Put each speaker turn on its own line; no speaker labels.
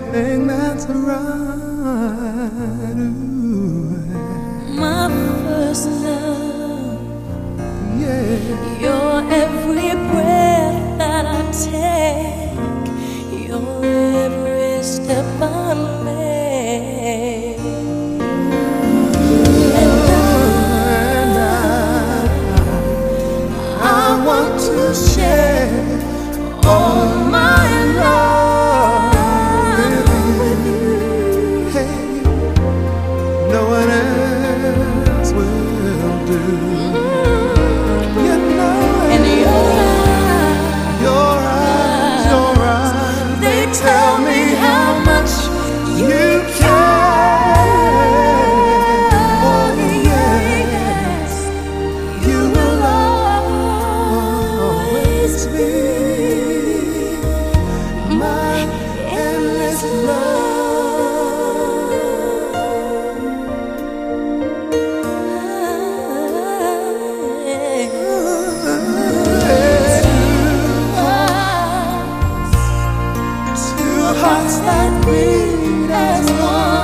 everything that's right. Ooh.
My first love,
Yeah.
your every breath that I take, your every step I make. And I want to share all my love with you.
Hey, no one else will do. You know it.
And
Your eyes,
they tell me how much you
care. Oh,
yes, you will always be my endless love. Two hearts that beat as one.